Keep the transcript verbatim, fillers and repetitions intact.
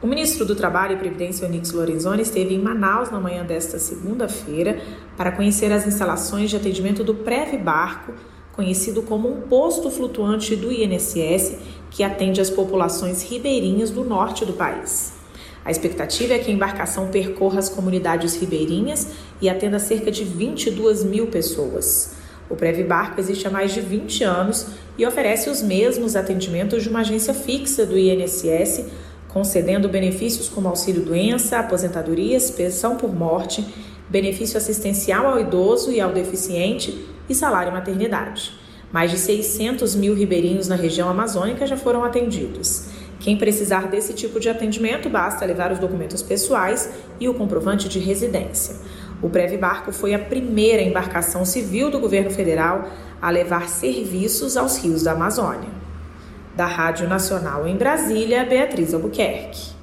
O ministro do Trabalho e Previdência, Onyx Lorenzoni, esteve em Manaus na manhã desta segunda-feira para conhecer as instalações de atendimento do Previbarco, conhecido como um posto flutuante do I N S S, que atende as populações ribeirinhas do norte do país. A expectativa é que a embarcação percorra as comunidades ribeirinhas e atenda cerca de vinte e duas mil pessoas. O Previbarco existe há mais de vinte anos e oferece os mesmos atendimentos de uma agência fixa do I N S S, concedendo benefícios como auxílio-doença, aposentadorias, pensão por morte, benefício assistencial ao idoso e ao deficiente e salário-maternidade. Mais de seiscentos mil ribeirinhos na região amazônica já foram atendidos. Quem precisar desse tipo de atendimento, basta levar os documentos pessoais e o comprovante de residência. O Previbarco foi a primeira embarcação civil do governo federal a levar serviços aos rios da Amazônia. Da Rádio Nacional em Brasília, Beatriz Albuquerque.